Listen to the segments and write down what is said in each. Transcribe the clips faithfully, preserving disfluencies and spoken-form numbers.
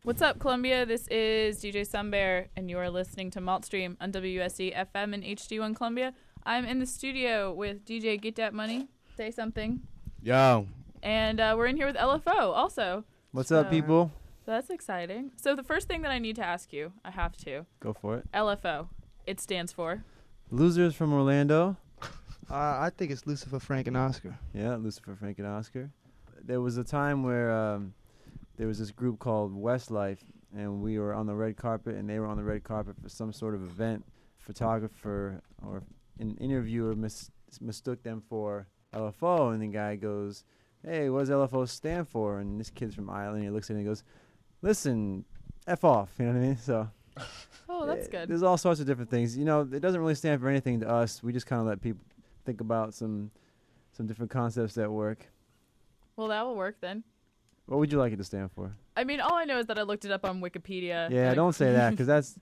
What's up, Columbia? This is D J Sunbear, and you are listening to Maltstream on W S E F M and H D one Columbia. I'm in the studio with D J Get That Money. Say something. Yo. And uh, we're in here with L F O also. What's so, up, people? So that's exciting. So the first thing that I need to ask you, I have to. Go for it. L F O. It stands for? Losers from Orlando. Uh, I think it's Lucifer, Frank, and Oscar. Yeah, Lucifer, Frank, and Oscar. There was a time where um, there was this group called Westlife, and we were on the red carpet, and they were on the red carpet for some sort of event. Photographer or an interviewer mis- mistook them for L F O, and the guy goes, hey, what does L F O stand for? And this kid's from Ireland, he looks at it and he goes, listen, F off, you know what I mean? So, oh, that's good. There's all sorts of different things. You know, it doesn't really stand for anything to us. We just kind of let people think about some some different concepts that work. Well, that will work then. What would you like it to stand for? I mean, all I know is that I looked it up on Wikipedia. Yeah, don't say that, because that's,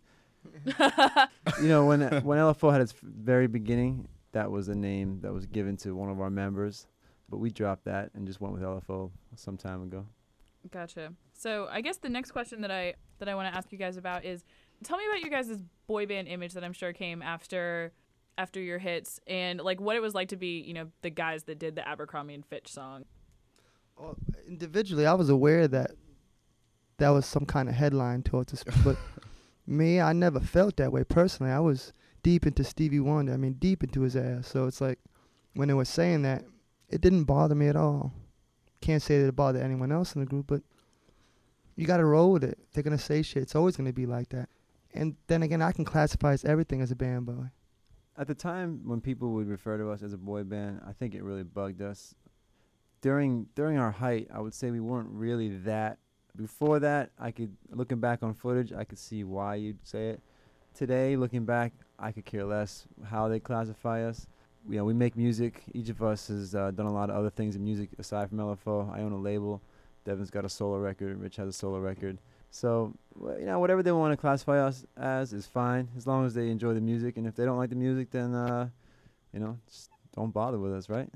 you know, when when L F O had its very beginning, that was a name that was given to one of our members. But we dropped that and just went with L F O some time ago. Gotcha. So I guess the next question that I that I want to ask you guys about is, tell me about you guys' boy band image that I'm sure came after after your hits, and like what it was like to be, you know, the guys that did the Abercrombie and Fitch song. Well, individually, I was aware that that was some kind of headline to it, but me, I never felt that way personally. I was deep into Stevie Wonder. I mean, deep into his ass. So it's like when they were saying that, it didn't bother me at all. Can't say that it bothered anyone else in the group, but you got to roll with it. They're going to say shit. It's always going to be like that. And then again, I can classify as everything as a band boy. At the time when people would refer to us as a boy band, I think it really bugged us. During during our height, I would say we weren't really that. Before that, I could, looking back on footage, I could see why you'd say it. Today, looking back, I could care less how they classify us. You know, we make music. Each of us has uh, done a lot of other things in music aside from L F O. I own a label. Devin's got a solo record. Rich has a solo record. So, well, you know, whatever they want to classify us as is fine, as long as they enjoy the music. And if they don't like the music, then, uh, you know, just don't bother with us, right?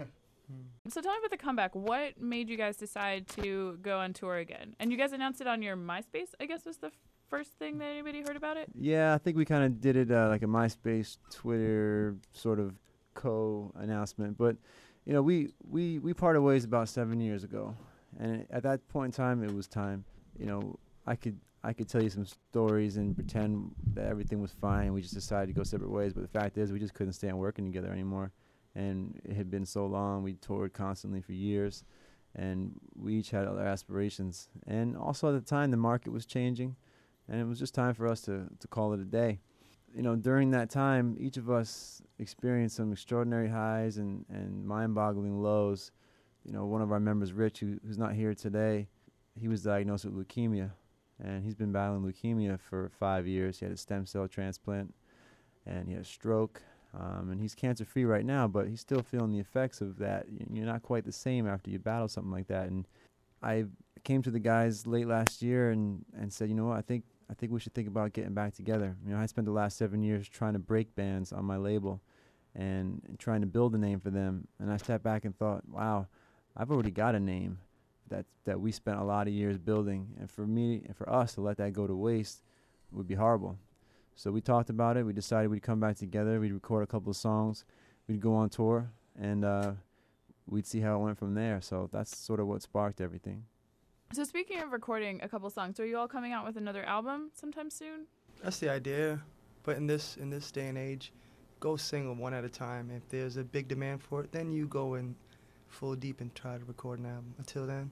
So tell me about the comeback. What made you guys decide to go on tour again? And you guys announced it on your MySpace, I guess was the f- first thing that anybody heard about it? Yeah, I think we kind of did it uh, like a MySpace, Twitter sort of co-announcement. But, you know, we, we, we parted ways about seven years ago. And at that point in time, it was time. You know, I could I could tell you some stories and pretend that everything was fine. We just decided to go separate ways. But the fact is, we just couldn't stand working together anymore. And it had been so long. We toured constantly for years. And we each had other aspirations. And also at the time, the market was changing. And it was just time for us to, to call it a day. You know, during that time, each of us experienced some extraordinary highs and, and mind-boggling lows. You know, one of our members, Rich, who, who's not here today, he was diagnosed with leukemia. And he's been battling leukemia for five years. He had a stem cell transplant, and he had a stroke. Um, and he's cancer-free right now, but he's still feeling the effects of that. You're not quite the same after you battle something like that. And I came to the guys late last year and, and said, you know what, I think I think we should think about getting back together. You know, I spent the last seven years trying to break bands on my label and, and trying to build a name for them. And I stepped back and thought, wow, I've already got a name that that we spent a lot of years building. And for me and for us to let that go to waste would be horrible. So we talked about it. We decided we'd come back together. We'd record a couple of songs. We'd go on tour, and uh, we'd see how it went from there. So that's sort of what sparked everything. So speaking of recording a couple songs, are you all coming out with another album sometime soon? That's the idea. But in this in this day and age, go single one at a time. If there's a big demand for it, then you go in full deep and try to record an album. Until then,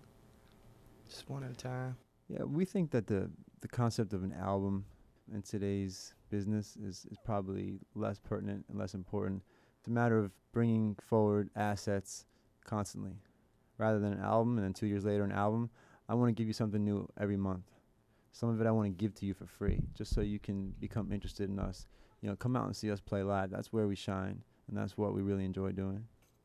just one at a time. Yeah, we think that the, the concept of an album in today's business is, is probably less pertinent and less important. It's a matter of bringing forward assets constantly. Rather than an album and then two years later an album, I want to give you something new every month. Some of it I want to give to you for free, just so you can become interested in us. You know, come out and see us play live. That's where we shine, and that's what we really enjoy doing.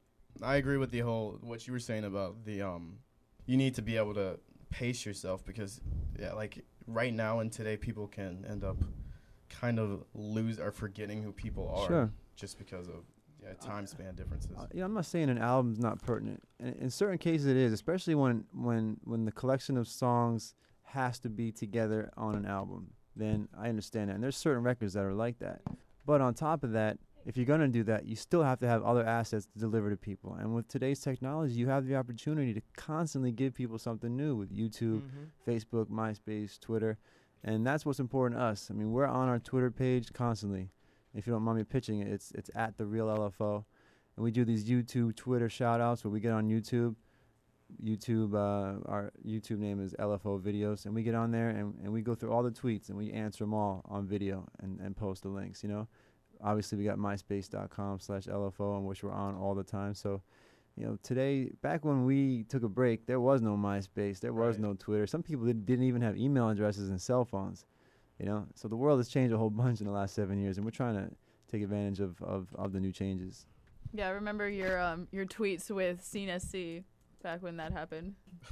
I agree with the whole, what you were saying about the, um, you need to be able to pace yourself because, yeah, like right now and today, people can end up kind of lose or forgetting who people are. Sure. Just because of yeah, time span differences. Uh, yeah, I'm not saying an album's not pertinent. In, in certain cases it is, especially when, when, when the collection of songs has to be together on an album, then I understand that. And there's certain records that are like that. But on top of that, if you're going to do that, you still have to have other assets to deliver to people. And with today's technology, you have the opportunity to constantly give people something new with YouTube, Mm-hmm. Facebook, MySpace, Twitter. And that's what's important to us. I mean, we're on our Twitter page constantly. If you don't mind me pitching it, it's it's at the real L F O. And we do these YouTube, Twitter shout outs where we get on YouTube. YouTube, uh, our YouTube name is L F O Videos. And we get on there and, and we go through all the tweets and we answer them all on video and, and post the links, you know. Obviously, we got myspace.com slash LFO, on which we're on all the time. So, you know, today, back when we took a break, there was no MySpace. There was Right. no Twitter. Some people did, didn't even have email addresses and cell phones, you know. So the world has changed a whole bunch in the last seven years, and we're trying to take advantage of, of, of the new changes. Yeah, I remember your um your tweets with C N S C back when that happened.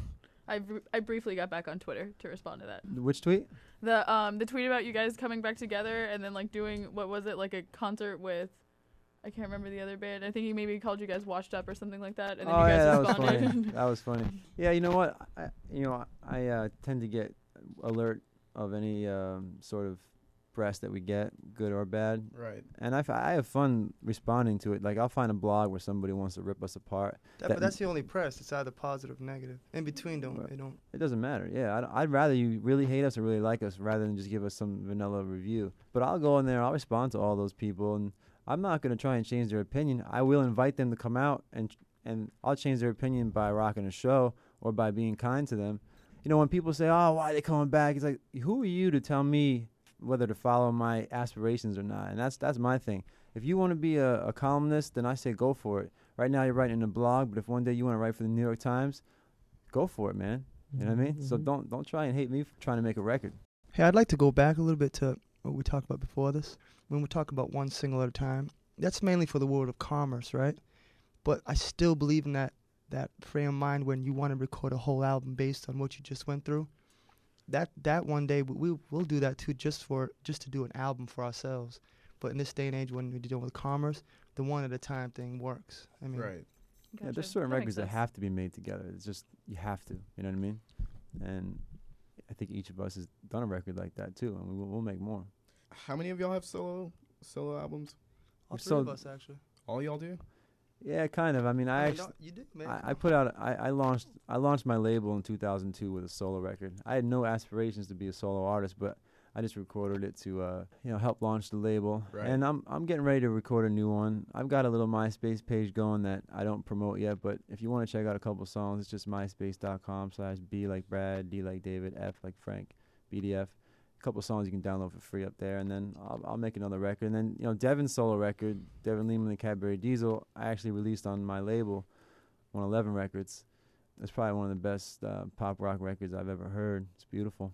I, br- I briefly got back on Twitter to respond to that. Which tweet? The um the tweet about you guys coming back together and then like doing what was it, like a concert with, I can't remember the other band. I think he maybe called you guys Washed Up or something like that, and then oh, you guys yeah, that was responded. funny. That was funny. Yeah, you know what? I, you know, I uh, tend to get alert of any um, sort of press that we get, good or bad. Right. And I, f- I have fun responding to it. Like, I'll find a blog where somebody wants to rip us apart. That, That- but that's the only press. It's either positive or negative. In between, don't Right. they don't. It doesn't matter. Yeah, I'd, I'd rather you really hate us or really like us rather than just give us some vanilla review. But I'll go in there, I'll respond to all those people, and I'm not going to try and change their opinion. I will invite them to come out, and and I'll change their opinion by rocking a show or by being kind to them. You know, when people say, oh, why are they coming back? It's like, who are you to tell me whether to follow my aspirations or not? And that's that's my thing. If you want to be a, a columnist, then I say go for it. Right now you're writing a blog, but if one day you want to write for the New York Times, go for it, man. You know what I mean? So Mhm. don't don't try and hate me for trying to make a record. Hey, I'd like to go back a little bit to what we talked about before this. When we talk about one single at a time, that's mainly for the world of commerce, right? But I still believe in that that frame of mind when you want to record a whole album based on what you just went through. That that one day we we- we'll do that too, just for just to do an album for ourselves. But in this day and age, when we're dealing with commerce, the one at a time thing works. I mean, Right. Yeah, Gotcha. there's certain That makes records that sense. have to be made together. It's just you have to. You know what I mean? And I think each of us has done a record like that too, and we'll, we'll make more. How many of y'all have solo solo albums? all We're three so- of us actually. All y'all do? Yeah, kind of. I mean, I mean, actually. don't- you do, man. I, come I on. put out I, I launched I launched my label in two thousand two with a solo record. I had no aspirations to be a solo artist, but I just recorded it to uh, you know help launch the label. Right. And I'm I'm getting ready to record a new one. I've got a little MySpace page going that I don't promote yet, but if you want to check out a couple songs, it's just myspace.com slash B like Brad, D like David, F like Frank, B D F. A couple songs you can download for free up there, and then I'll, I'll make another record. And then you know Devin's solo record, Devin Lehman and Cadbury Diesel, I actually released on my label, one eleven Records. It's probably one of the best uh, pop rock records I've ever heard. It's beautiful.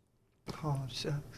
Oh shucks.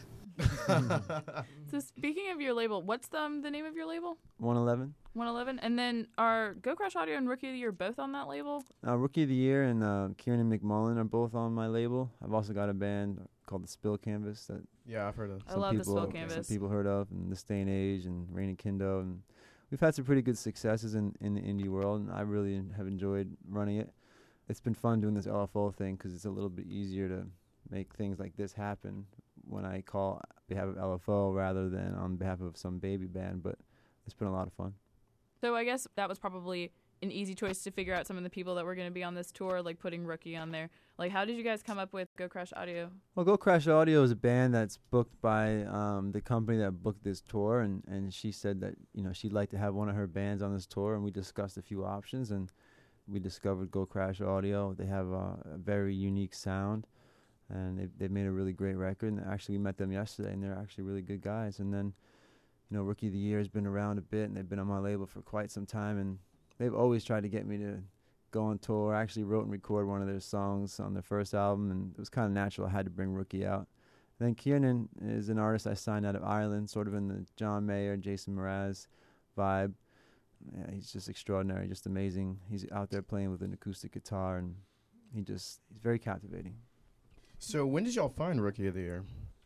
So speaking of your label, what's the, um, the name of your label? one eleven. one eleven. And then are Go Crash Audio and Rookie of the Year both on that label? Uh, Rookie of the Year and uh, Kieran McMullen are both on my label. I've also got a band called the Spill Canvas that Yeah, I've heard of. I some love the people Spill some Canvas. people heard of, and This Day and Age and Rain and Kindo, and we've had some pretty good successes in, in the indie world, and I really have enjoyed running it. It's been fun doing this L F O thing because it's a little bit easier to make things like this happen when I call on behalf of L F O rather than on behalf of some baby band, but it's been a lot of fun. So I guess that was probably an easy choice to figure out some of the people that were going to be on this tour, like putting Rookie on there. Like, how did you guys come up with Go Crash Audio? Well, Go Crash Audio is a band that's booked by um, the company that booked this tour, and, and she said that you know she'd like to have one of her bands on this tour, and we discussed a few options, and we discovered Go Crash Audio. They have uh, a very unique sound, and they've, they've made a really great record. And actually, we met them yesterday, and they're actually really good guys. And then, you know, Rookie of the Year has been around a bit, and they've been on my label for quite some time, and they've always tried to get me to go on tour. I actually wrote and recorded one of their songs on their first album, and it was kind of natural. I had to bring Rookie out. And then Kieran is an artist I signed out of Ireland, sort of in the John Mayer, Jason Mraz vibe. Yeah, he's just extraordinary, just amazing. He's out there playing with an acoustic guitar, and he just he's very captivating. So when did y'all find Rookie of the Year?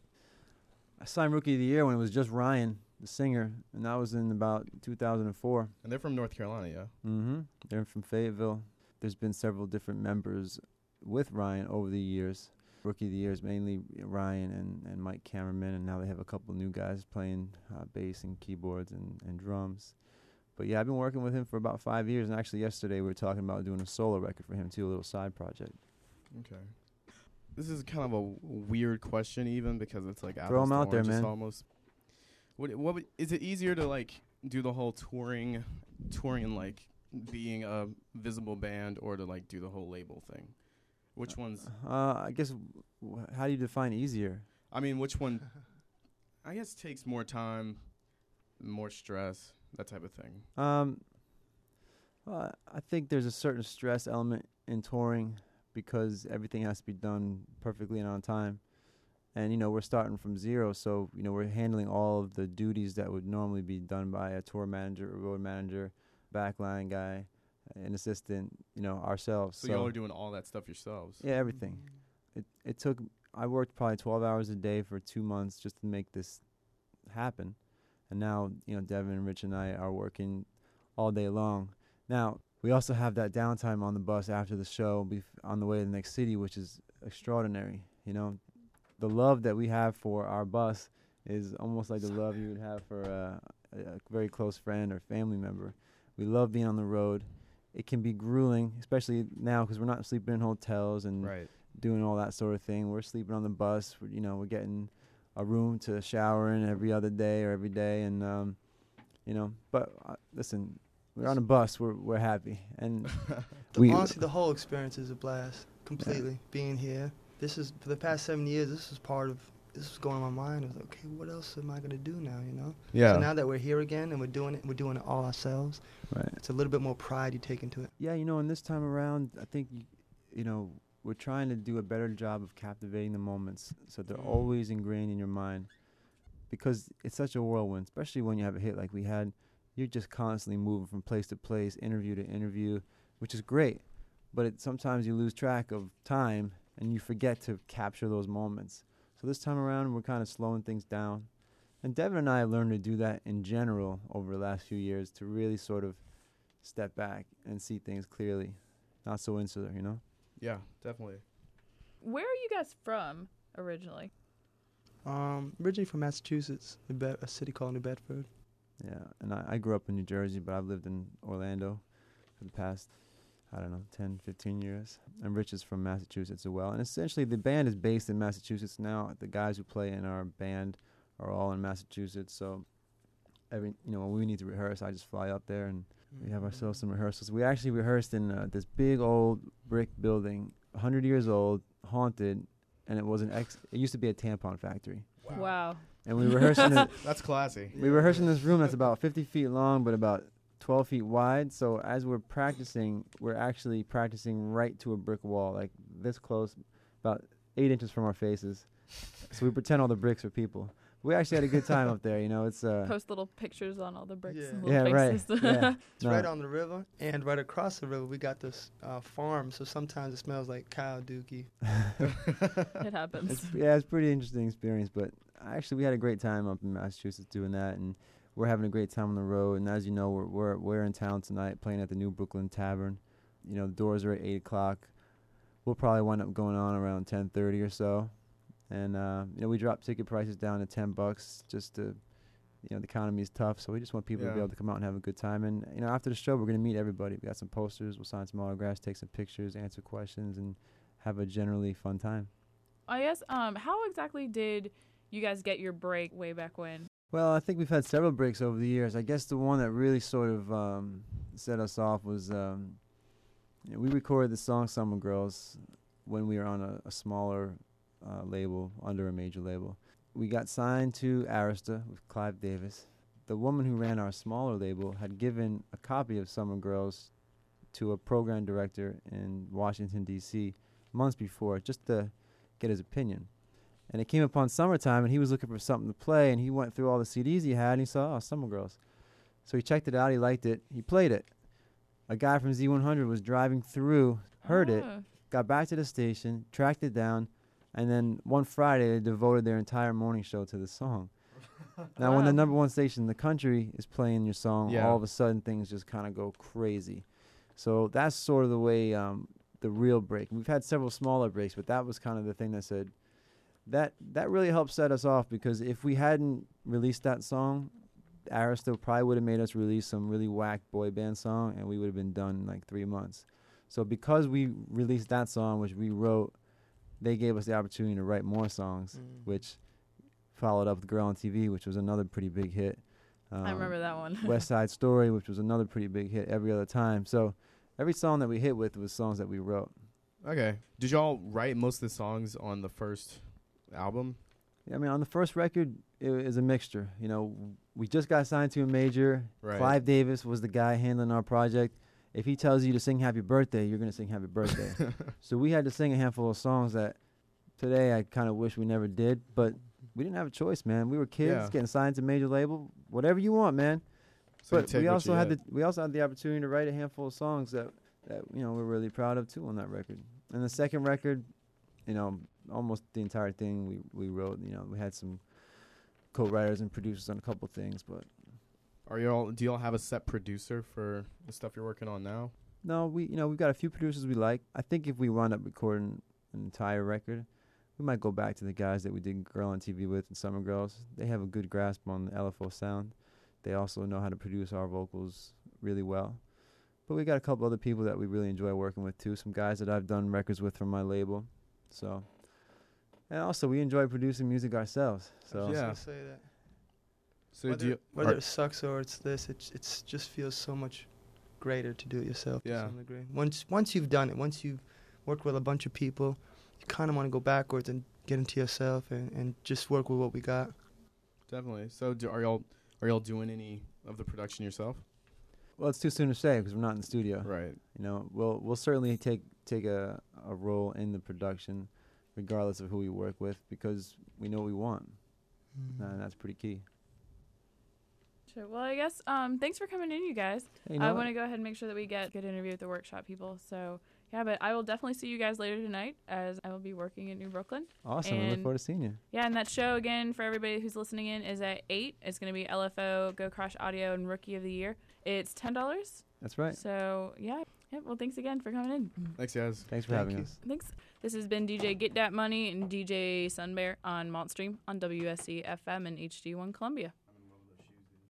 I signed Rookie of the Year when it was just Ryan, the singer, and that was in about two thousand four. And they're from North Carolina, yeah? Mm-hmm. They're from Fayetteville. There's been several different members with Ryan over the years. Rookie of the year is mainly Ryan and, and Mike Cameraman, and now they have a couple new guys playing uh, bass and keyboards and, and drums. But yeah, I've been working with him for about five years, and actually yesterday we were talking about doing a solo record for him too, a little side project. Okay. This is kind of a weird question, even because it's like Throw 'em out there, man. Almost. What? What? Would, is it easier to like do the whole touring, touring and like being a visible band, or to like do the whole label thing? Which one's? Uh, I guess. W- how do you define easier? I mean, which one? I guess takes more time, more stress, that type of thing. Um, well, I think there's a certain stress element in touring because everything has to be done perfectly and on time. And, you know, we're starting from zero, so, you know, we're handling all of the duties that would normally be done by a tour manager, a road manager, backline guy, an assistant, you know, ourselves. So, so y'all are doing all that stuff yourselves? Yeah, everything. It it took, I worked probably twelve hours a day for two months just to make this happen. And now, you know, Devin and Rich and I are working all day long. Now, we also have that downtime on the bus after the show, bef- on the way to the next city, which is extraordinary. You know, the love that we have for our bus is almost like the love you would have for uh, a, a very close friend or family member. We love being on the road. It can be grueling, especially now because we're not sleeping in hotels and right. doing all that sort of thing. We're sleeping on the bus. We're, you know, we're getting a room to shower in every other day or every day, and um, you know. But uh, listen, we're on a bus. We're we're happy, and the, we honestly, the whole experience is a blast. Completely yeah. being here. This is for the past seven years. This is part of. This was going on my mind. I was like, okay, what else am I gonna do now? You know. Yeah. So now that we're here again and we're doing it, we're doing it all ourselves. Right. It's a little bit more pride you take into it. Yeah, you know, and this time around, I think, you, you know, we're trying to do a better job of captivating the moments, so they're mm. always ingrained in your mind, because it's such a whirlwind, especially when you have a hit like we had. You're just constantly moving from place to place, interview to interview, which is great, but it, sometimes you lose track of time and you forget to capture those moments. So this time around, we're kind of slowing things down. And Devin and I have learned to do that in general over the last few years, to really sort of step back and see things clearly, not so insular, you know? Yeah, definitely. Where are you guys from originally? Um, originally from Massachusetts, New Bed- a city called New Bedford. Yeah, and I, I grew up in New Jersey, but I've lived in Orlando for the past, I don't know, ten, fifteen years. And Rich is from Massachusetts as well. And essentially, the band is based in Massachusetts now. The guys who play in our band are all in Massachusetts. So, every you know, when we need to rehearse, I just fly up there and we have ourselves some rehearsals. We actually rehearsed in uh, this big old brick building, one hundred years old, haunted, and it was an ex. It used to be a tampon factory. Wow. wow. And we rehearsed in a, That's classy. We rehearsed in this room that's about fifty feet long, but about twelve feet wide. So as we're practicing, we're actually practicing right to a brick wall, like this close, about eight inches from our faces. So we pretend all the bricks are people. We actually had a good time up there, you know. It's uh post little pictures on all the bricks. Yeah, and yeah little right. faces. Yeah. It's no. right on the river, and right across the river we got this uh, farm. So sometimes it smells like cow dookie. It happens. It's, yeah, it's a pretty interesting experience. But actually, we had a great time up in Massachusetts doing that, and we're having a great time on the road. And as you know, we're we're we're in town tonight playing at the New Brooklyn Tavern. You know, the doors are at eight o'clock. We'll probably wind up going on around ten thirty or so. And, uh, you know, we dropped ticket prices down to ten bucks just to, you know, the economy is tough. So we just want people yeah. to be able to come out and have a good time. And, you know, after the show, we're going to meet everybody. We got some posters. We'll sign some autographs, take some pictures, answer questions, and have a generally fun time. I guess, um, how exactly did you guys get your break way back when? Well, I think we've had several breaks over the years. I guess the one that really sort of um, set us off was um, you know, we recorded the song Summer Girls when we were on a, a smaller Uh, label, under a major label. We got signed to Arista with Clive Davis. The woman who ran our smaller label had given a copy of Summer Girls to a program director in Washington, D C months before, just to get his opinion. And it came upon summertime, and he was looking for something to play, and he went through all the C Ds he had, and he saw, oh, Summer Girls. So he checked it out, he liked it, he played it. A guy from Z one hundred was driving through, heard oh. it, got back to the station, tracked it down, and then one Friday, they devoted their entire morning show to the song. Now, wow. when the number one station in the country is playing your song, yeah. all of a sudden things just kind of go crazy. So that's sort of the way um, the real break. We've had several smaller breaks, but that was kind of the thing that said that that really helped set us off, because if we hadn't released that song, Arista probably would have made us release some really whack boy band song, and we would have been done in like three months. So because we released that song, which we wrote, they gave us the opportunity to write more songs, Mm. which followed up with Girl on T V, which was another pretty big hit. Um, I remember that one. West Side Story, which was another pretty big hit every other time. So every song that we hit with was songs that we wrote. Okay. Did y'all write most of the songs on the first album? Yeah, I mean, on the first record, it was a mixture. You know, we just got signed to a major. Right. Clive Davis was the guy handling our project. If he tells you to sing Happy Birthday, you're going to sing Happy Birthday. So we had to sing a handful of songs that today I kind of wish we never did, but we didn't have a choice, man. We were kids Yeah. getting signed to a major label. Whatever you want, man. So you But take we what also you had get. the we also had the opportunity to write a handful of songs that, that you know we're really proud of too on that record. And the second record, you know, almost the entire thing we we wrote. You know, we had some co-writers and producers on a couple things, but Are y'all? Do y'all have a set producer for the stuff you're working on now? no, we you know we've got a few producers we like. I think if we wound up recording an entire record, we might go back to the guys that we did Girl on T V with and Summer Girls. They have a good grasp on the L F O sound. They also know how to produce our vocals really well. But we got a couple other people that we really enjoy working with too. Some guys that I've done records with from my label. So, and also we enjoy producing music ourselves. I So was just Yeah. gonna say that. So whether do you? whether are- it sucks or it's this, it it's just feels so much greater to do it yourself. Yeah. To some degree. Once once you've done it, once you've worked with a bunch of people, you kind of want to go backwards and get into yourself and, and just work with what we got. Definitely. So do, are y'all are y'all doing any of the production yourself? well, it's too soon to say because we're not in the studio. Right. You know, we'll we'll certainly take take a, a role in the production, regardless of who we work with, because we know what we want, and that's pretty key. Sure. Well, I guess um, thanks for coming in, you guys. Hey, you know I what? want to go ahead and make sure that we get a good interview with the workshop people. So, yeah, but I will definitely see you guys later tonight, as I will be working in New Brooklyn. Awesome. I look and- forward to seeing you. Yeah, and that show, again, for everybody who's listening in, is at eight. It's going to be L F O, Go Crash Audio, and Rookie of the Year. It's ten dollars. That's right. So, yeah. yeah. Well, thanks again for coming in. Thanks, guys. Thanks for Thank having you. us. Thanks. This has been D J Get Dat Money and D J Sunbear on Montstream on W S C F M and H D one Columbia.